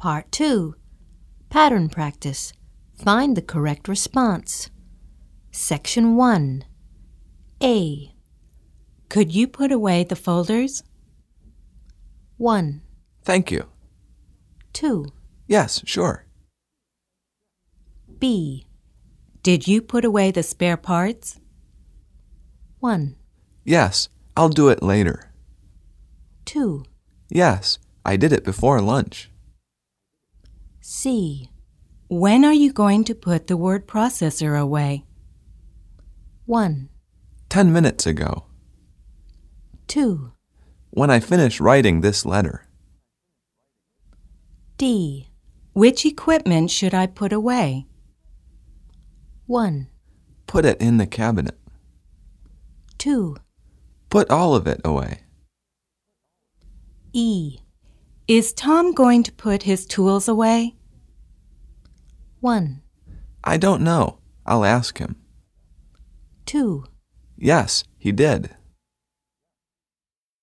Part 2. Pattern practice. Find the correct response. Section 1. A. Could you put away the folders? 1. Thank you. 2. Yes, sure. B. Did you put away the spare parts? 1. Yes, I'll do it later. 2. Yes, I did it before lunch. C. When are you going to put the word processor away? 1. 10 minutes ago, 2. when I finish writing this letter. D. Which equipment should I put away? 1. Put it in the cabinet. 2. Put all of it away. E. Is Tom going to put his tools away? 1. I don't know. I'll ask him. 2. Yes, he did.